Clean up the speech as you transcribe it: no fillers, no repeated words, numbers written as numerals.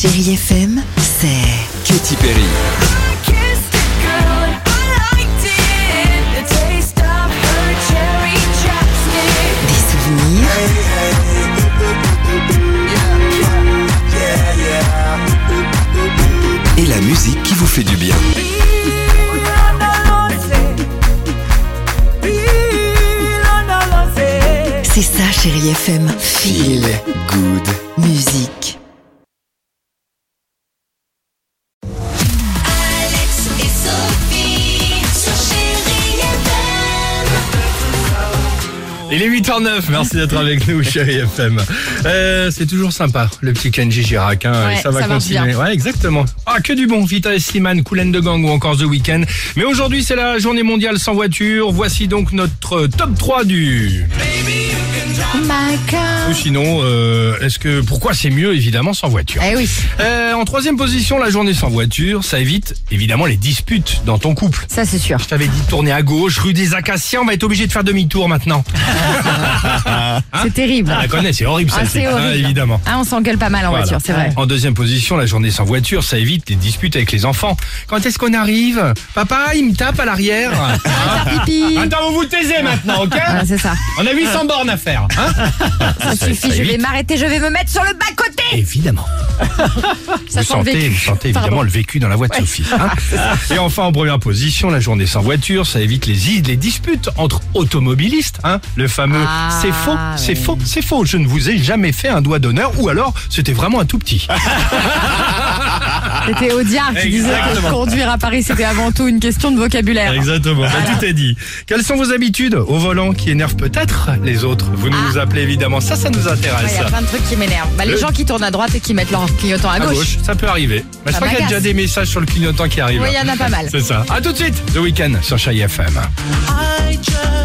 Chérie FM, c'est Katy Perry. des souvenirs Et la musique qui vous fait du bien. C'est ça, Chérie FM. Feel Good. musique. Alex et Sophie sur Chérie FM. Il est 8h09, merci d'être avec nous, Chérie FM. C'est toujours sympa, le petit Kenji Girac, hein, Ouais, ça va ça marche continuer. bien. Ouais, exactement. Ah, que du bon, Vita et Slimane, Kool and the Gang ou encore The Weeknd. Mais aujourd'hui, c'est la journée mondiale sans voiture. Voici donc notre top 3 du... Ou sinon, pourquoi c'est mieux, évidemment, sans voiture. Eh oui. En troisième position, la journée sans voiture, ça évite, évidemment, les disputes dans ton couple. Ça, c'est sûr. Je t'avais dit de tourner à gauche, rue des Acacias, on va être obligé de faire demi-tour maintenant. C'est terrible. On la connaît, c'est horrible ça. Ah, c'est horrible. Évidemment. Ah, on s'engueule pas mal en Voilà. voiture, c'est vrai. En deuxième position, la journée sans voiture, ça évite les disputes avec les enfants. Quand est-ce qu'on arrive? Papa, il me tape à l'arrière. Pipi. Attends, vous vous taisez maintenant, ok? Voilà, c'est ça. On a 800 bornes à faire. Hein? Ça suffit, je vais m'arrêter, je vais me mettre sur le bas-côté. Évidemment. Ça Vous sent le vécu. sentez évidemment Pardon. le vécu dans la voix de Sophie. Hein. Et enfin, en première position, la journée sans voiture, ça évite les disputes entre automobilistes. Hein. Le fameux Ah, c'est faux, c'est oui. faux, c'est faux. Je ne vous ai jamais fait un doigt d'honneur, ou alors c'était vraiment un tout petit. C'était Audiard qui disait Exactement. que conduire à Paris, c'était avant tout une question de vocabulaire. Exactement, tout est dit. Quelles sont vos habitudes au volant qui énervent peut-être les autres? Vous nous appelez évidemment, ça nous Il intéresse. y a plein de trucs qui m'énervent. Les Le- gens qui tournent à droite et qui mettent leur clignotant à À gauche. gauche, ça peut arriver. Mais je Ça crois qu'il y a m'agace. déjà des messages sur le clignotant qui arrivent. Oui, il y en a pas mal. C'est ça. À tout de suite, The Weeknd sur Chérie FM. I just